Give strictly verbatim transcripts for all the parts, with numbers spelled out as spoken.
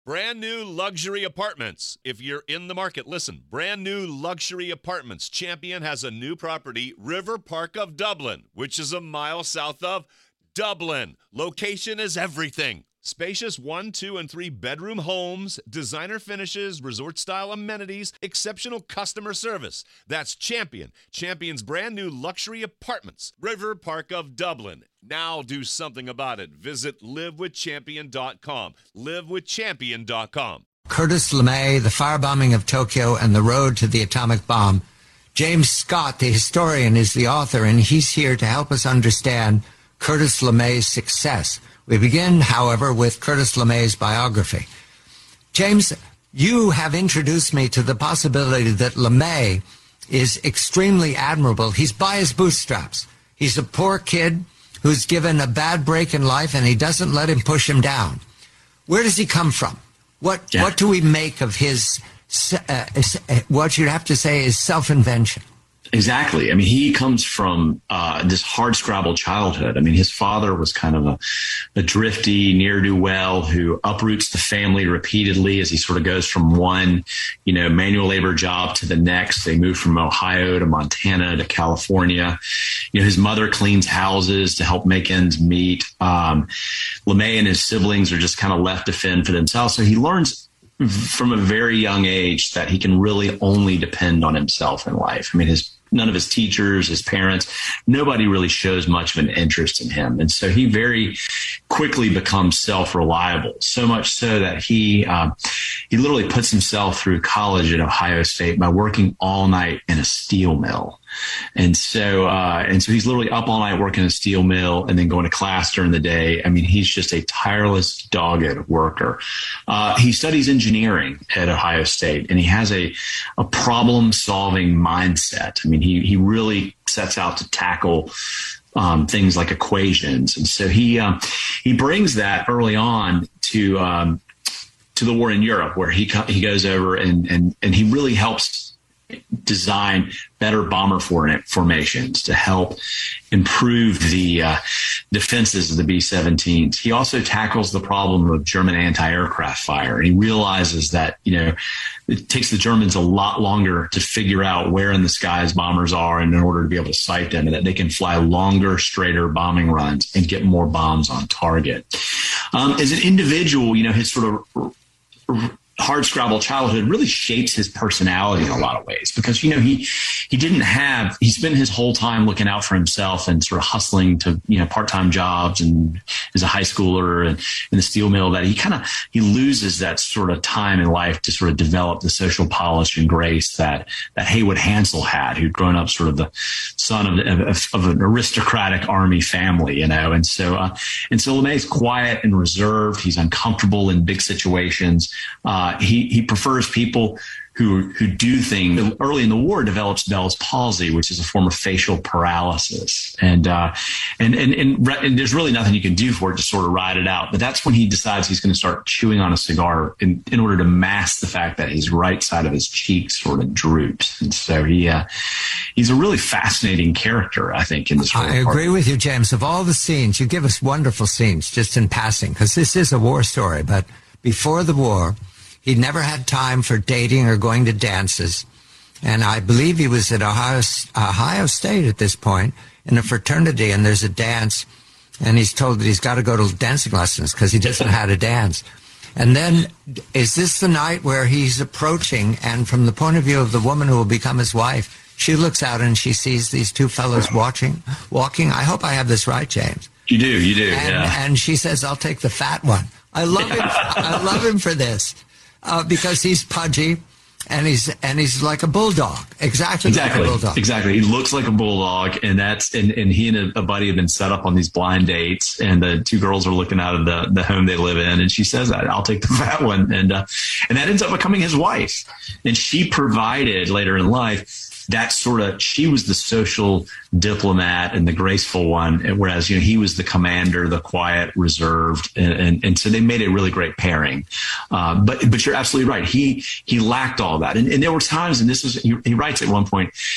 Brand new luxury apartments. If you're in the market, listen. Brand new luxury apartments. Champion has a new property, River Park of Dublin, which is a mile south of Dublin. Location is everything. Spacious one, two, and three bedroom homes, designer finishes, resort-style amenities, exceptional customer service. That's Champion. Champion's brand new luxury apartments, River Park of Dublin. Now do something about it. Visit live with champion dot com. live with champion dot com. Curtis LeMay, The Firebombing of Tokyo and the Road to the Atomic Bomb. James Scott, the historian, is the author, and he's here to help us understand Curtis LeMay's success. We begin, however, with Curtis LeMay's biography. James, you have introduced me to the possibility that LeMay is extremely admirable. He's by his bootstraps. He's a poor kid who's given a bad break in life, and he doesn't let him push him down. Where does he come from? What yeah. what do we make of his, uh, what you'd have to say is self-invention? Exactly. I mean, he comes from uh, this hard-scrabble childhood. I mean, his father was kind of a, a drifty, ne'er-do-well who uproots the family repeatedly as he sort of goes from one, you know, manual labor job to the next. They move from Ohio to Montana to California. You know, his mother cleans houses to help make ends meet. Um, LeMay and his siblings are just kind of left to fend for themselves. So he learns from a very young age that he can really only depend on himself in life. I mean, his none of his teachers, his parents, nobody really shows much of an interest in him. And so he very quickly becomes self-reliable, so much so that he um, he literally puts himself through college at Ohio State by working all night in a steel mill. And so uh, and so he's literally up all night working in a steel mill and then going to class during the day. I mean, he's just a tireless, dogged worker. Uh, he studies engineering at Ohio State, and he has a, a problem-solving mindset. I mean, he, he really sets out to tackle um, things like equations. And so he um, he brings that early on to um, to the war in Europe, where he he goes over and and and he really helps design better bomber formations to help improve the uh, defenses of the B seventeens. He also tackles the problem of German anti-aircraft fire. And he realizes that, you know, it takes the Germans a lot longer to figure out where in the skies bombers are and in order to be able to sight them, and that they can fly longer, straighter bombing runs and get more bombs on target. Um, as an individual, you know, his sort of hard-scrabble childhood really shapes his personality in a lot of ways, because, you know, he he didn't have, he spent his whole time looking out for himself and sort of hustling to, you know, part-time jobs and as a high schooler and in the steel mill, that he kind of, he loses that sort of time in life to sort of develop the social polish and grace that, that Haywood Hansel had, who'd grown up sort of the son of, of, of an aristocratic army family, you know. And so, uh, and so LeMay's quiet and reserved. He's uncomfortable in big situations. Uh, He he prefers people who who do things. Early in the war, develops Bell's palsy, which is a form of facial paralysis, and uh, and, and and and there's really nothing you can do for it to sort of ride it out. But that's when he decides he's going to start chewing on a cigar in, in order to mask the fact that his right side of his cheek sort of droops. And so he uh, he's a really fascinating character, I think, in this. I agree with you, James. Of all the scenes, you give us wonderful scenes just in passing, because this is a war story. But before the war, he never had time for dating or going to dances. And I believe he was at Ohio, Ohio State at this point in a fraternity, and there's a dance, and he's told that he's got to go to dancing lessons because he doesn't know how to dance. And then, is this the night where he's approaching, and from the point of view of the woman who will become his wife, she looks out and she sees these two fellows watching, walking? I hope I have this right, James. You do, you do, and, yeah. And she says, "I'll take the fat one." I love him. I love him for this. Uh, because he's pudgy, and he's and he's like a bulldog, exactly, exactly, like a bulldog. Exactly. He looks like a bulldog, and that's and, and he and a, a buddy have been set up on these blind dates, and the two girls are looking out of the, the home they live in, and she says that, "I'll take the fat one," and uh, and that ends up becoming his wife, and she provided later in life. That sort of, she was the social diplomat and the graceful one, whereas, you know, he was the commander, the quiet, reserved, and, and, and so they made a really great pairing. Uh, but but you're absolutely right. He he lacked all that, and, and there were times, and this is he, he writes at one point,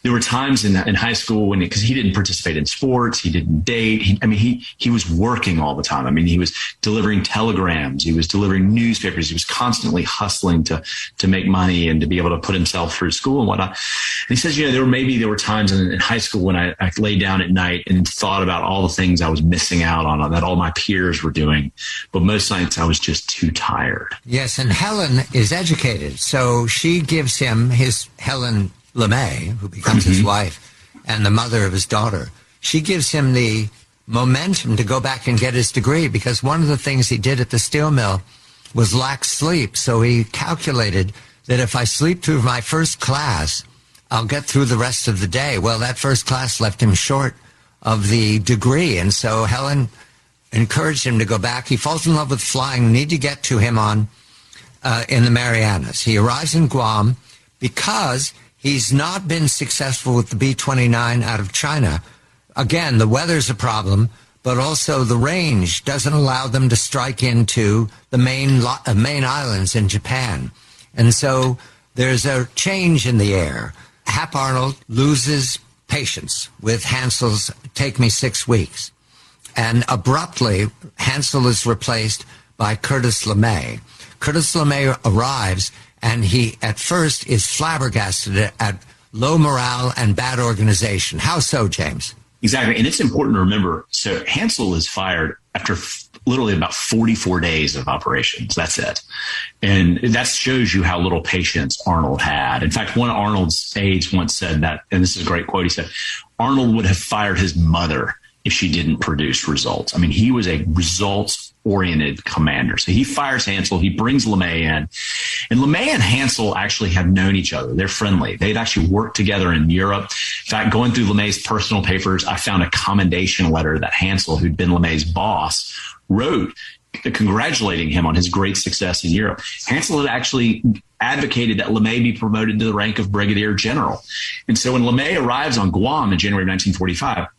there were times in in high school when, because he didn't participate in sports, he didn't date. He, I mean, he he was working all the time. I mean, he was delivering telegrams, he was delivering newspapers, he was constantly hustling to to make money and to be able to put himself through school and whatnot. And he says, you know, there were maybe there were times in, in high school when I, I laid down at night and thought about all the things I was missing out on that all my peers were doing, but most nights I was just too tired. Yes, and Helen is educated, so she gives him his Helen LeMay, who becomes mm-hmm. his wife and the mother of his daughter. She gives him the momentum to go back and get his degree, because one of the things he did at the steel mill was lack sleep. So he calculated that if I sleep through my first class, I'll get through the rest of the day. Well, that first class left him short of the degree, and so Helen encouraged him to go back. He falls in love with flying. Need to get to him on uh, in the Marianas. He arrives in Guam because he's not been successful with the B twenty-nine out of China. Again, the weather's a problem, but also the range doesn't allow them to strike into the main uh, main islands in Japan. And so there's a change in the air. Hap Arnold loses patience with Hansel's Take Me Six Weeks. And abruptly, Hansel is replaced by Curtis LeMay. Curtis LeMay arrives, and he, at first, is flabbergasted at low morale and bad organization. How so, James? Exactly. And it's important to remember, so Hansel is fired after f- literally about forty-four days of operations. That's it. And that shows you how little patience Arnold had. In fact, one of Arnold's aides once said that, and this is a great quote, he said, Arnold would have fired his mother if she didn't produce results. I mean, he was a results-oriented commander. So he fires Hansel. He brings LeMay in. And LeMay and Hansel actually have known each other. They're friendly. They'd actually worked together in Europe. In fact, going through LeMay's personal papers, I found a commendation letter that Hansel, who'd been LeMay's boss, wrote congratulating him on his great success in Europe. Hansel had actually advocated that LeMay be promoted to the rank of brigadier general. And so when LeMay arrives on Guam in January of nineteen forty-five,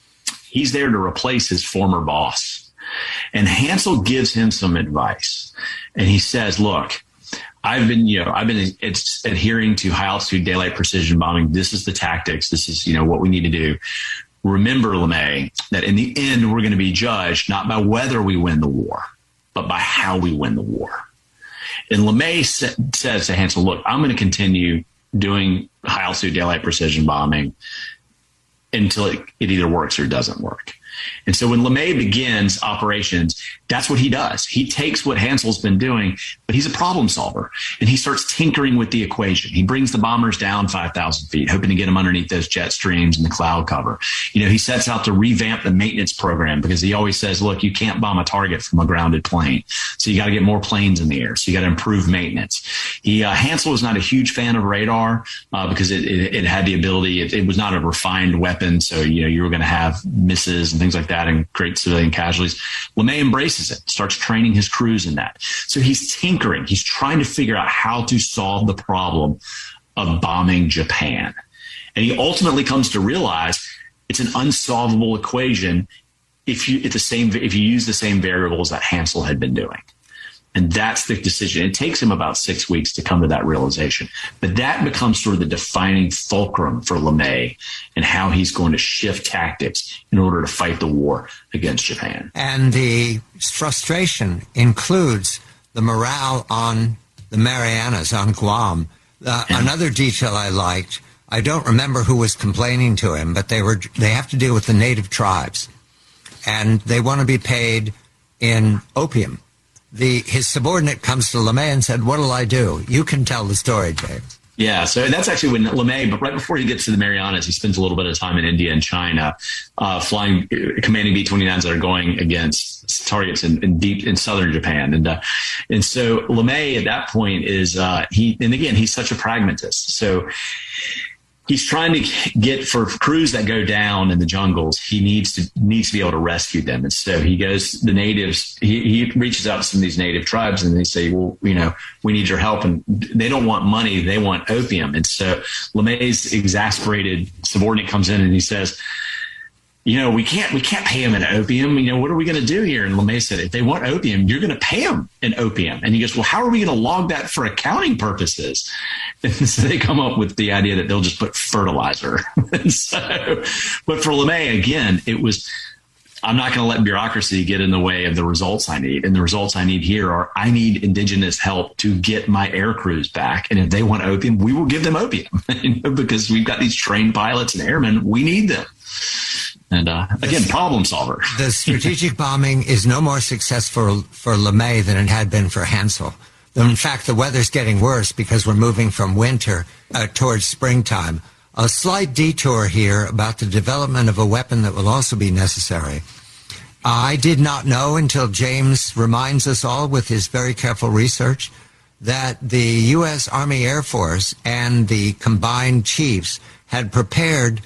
he's there to replace his former boss. And Hansel gives him some advice. And he says, look, I've been, you know, I've been it's adhering to high altitude daylight precision bombing. This is the tactics. This is, you know, what we need to do. Remember, LeMay, that in the end, we're going to be judged not by whether we win the war, but by how we win the war. And LeMay sa- says to Hansel, look, I'm going to continue doing high altitude daylight precision bombing until it, it either works or doesn't work. And so when LeMay begins operations, that's what he does. He takes what Hansel's been doing, but he's a problem solver, and he starts tinkering with the equation. He brings the bombers down five thousand feet, hoping to get them underneath those jet streams and the cloud cover. You know, he sets out to revamp the maintenance program because he always says, look, you can't bomb a target from a grounded plane. So you got to get more planes in the air. So you got to improve maintenance. He, uh, Hansel was not a huge fan of radar uh, because it, it, it had the ability, it, it was not a refined weapon. So, you know, you were going to have misses and things like that and great civilian casualties. LeMay embraces it, starts training his crews in that. So he's tinkering. He's trying to figure out how to solve the problem of bombing Japan. And he ultimately comes to realize it's an unsolvable equation if you, it's the same, if you use the same variables that Hansel had been doing. And that's the decision. It takes him about six weeks to come to that realization. But that becomes sort of the defining fulcrum for LeMay and how he's going to shift tactics in order to fight the war against Japan. And the frustration includes the morale on the Marianas, on Guam. Uh, another detail I liked, I don't remember who was complaining to him, but they were they have to deal with the native tribes. And they want to be paid in opium. The his subordinate comes to LeMay and said, what'll I do? You can tell the story, James. Yeah, so that's actually when LeMay, but right before he gets to the Marianas, he spends a little bit of time in India and China, uh, flying, commanding B twenty-nines that are going against targets in, in deep in southern Japan. And uh, and so LeMay at that point is, uh, he, and again, he's such a pragmatist. So he's trying to get, for crews that go down in the jungles, he needs to needs to be able to rescue them. And so he goes, the natives, he, he reaches out to some of these native tribes and they say, well, you know, we need your help. And they don't want money, they want opium. And so LeMay's exasperated subordinate comes in and he says, you know, we can't we can't pay them in opium. You know, what are we going to do here? And LeMay said, if they want opium, you're going to pay them in opium. And he goes, well, how are we going to log that for accounting purposes? And so they come up with the idea that they'll just put fertilizer. And so, but for LeMay, again, it was, I'm not going to let bureaucracy get in the way of the results I need. And the results I need here are I need indigenous help to get my air crews back. And if they want opium, we will give them opium you know, because we've got these trained pilots and airmen. We need them. And uh, again, the, problem solver. The strategic bombing is no more successful for LeMay than it had been for Hansel. In fact, the weather's getting worse because we're moving from winter uh, towards springtime. A slight detour here about the development of a weapon that will also be necessary. I did not know until James reminds us all with his very careful research that the U S Army Air Force and the combined chiefs had prepared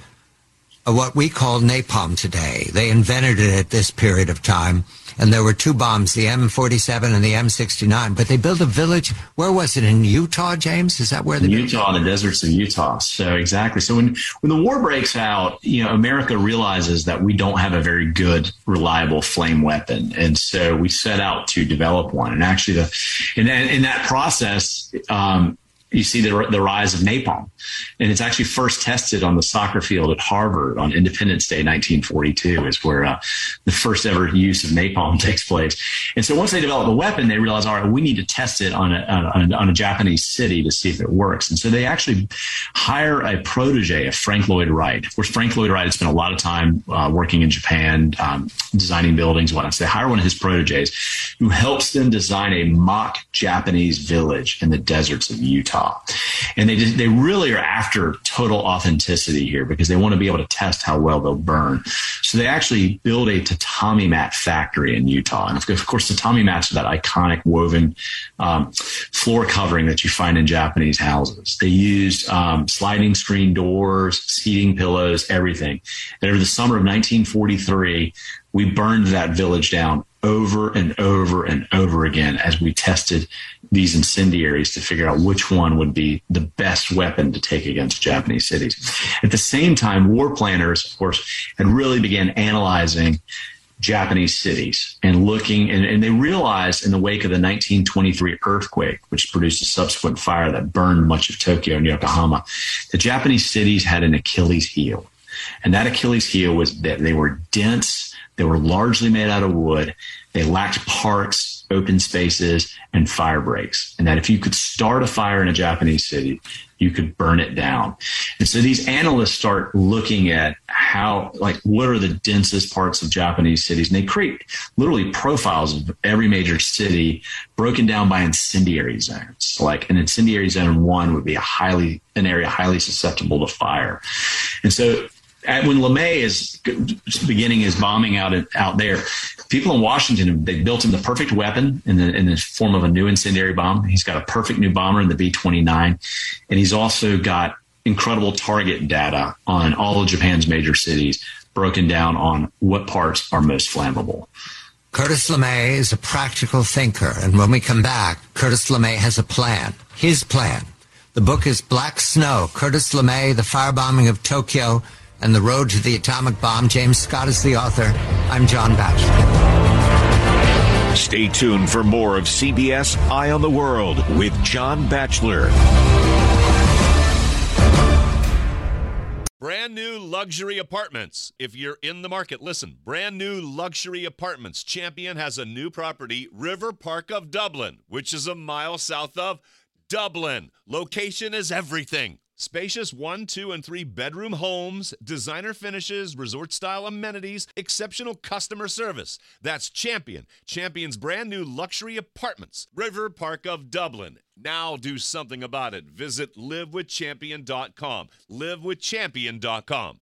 what we call napalm today. They invented it at this period of time. And there were two bombs, the M forty-seven and the M sixty-nine. But they built a village. Where was it? In Utah, James? Is that where they built it? Utah, in the deserts of Utah. So exactly. So when, when the war breaks out, you know, America realizes that we don't have a very good, reliable flame weapon. And so we set out to develop one. And actually, the in, in that process, um, you see the, the rise of napalm. And it's actually first tested on the soccer field at Harvard on Independence Day, nineteen forty-two, is where uh, the first ever use of napalm takes place. And so once they develop the weapon, they realize, all right, we need to test it on a, on a, on a Japanese city to see if it works. And so they actually hire a protege of Frank Lloyd Wright. Of course, Frank Lloyd Wright had spent a lot of time uh, working in Japan, um, designing buildings and whatnot. So they hire one of his proteges who helps them design a mock Japanese village in the deserts of Utah. And they just, they really are after total authenticity here because they want to be able to test how well they'll burn. So they actually build a tatami mat factory in Utah. And of course, tatami mats are that iconic woven um, floor covering that you find in Japanese houses. They used um, sliding screen doors, seating pillows, everything. And over the summer of nineteen forty-three, we burned that village down over and over and over again as we tested these incendiaries to figure out which one would be the best weapon to take against Japanese cities. At the same time, war planners, of course, had really began analyzing Japanese cities and looking, and, and they realized in the wake of the nineteen twenty-three earthquake, which produced a subsequent fire that burned much of Tokyo and Yokohama, the Japanese cities had an Achilles heel. And that Achilles heel was that they were dense, they were largely made out of wood, they lacked parks, open spaces, and fire breaks. And that if you could start a fire in a Japanese city, you could burn it down. And so these analysts start looking at how, like, what are the densest parts of Japanese cities? And they create literally profiles of every major city broken down by incendiary zones. Like an incendiary zone one would be a highly, an area highly susceptible to fire. And so At, when LeMay is beginning his bombing out out there, people in Washington, they built him the perfect weapon in the in the form of a new incendiary bomb. He's got a perfect new bomber in the B twenty-nine, and he's also got incredible target data on all of Japan's major cities, broken down on what parts are most flammable. Curtis LeMay is a practical thinker, and when we come back, Curtis LeMay has a plan, his plan. The book is Black Snow, Curtis LeMay, The Firebombing of Tokyo, and the Road to the Atomic Bomb. James Scott is the author. I'm John Batchelor. Stay tuned for more of C B S Eye on the World with John Batchelor. Brand new luxury apartments. If you're in the market, listen. Brand new luxury apartments. Champion has a new property, River Park of Dublin, which is a mile south of Dublin. Location is everything. Spacious one, two, and three bedroom homes, designer finishes, resort-style amenities, exceptional customer service. That's Champion. Champion's brand new luxury apartments. River Park of Dublin. Now do something about it. Visit live with champion dot com. live with champion dot com.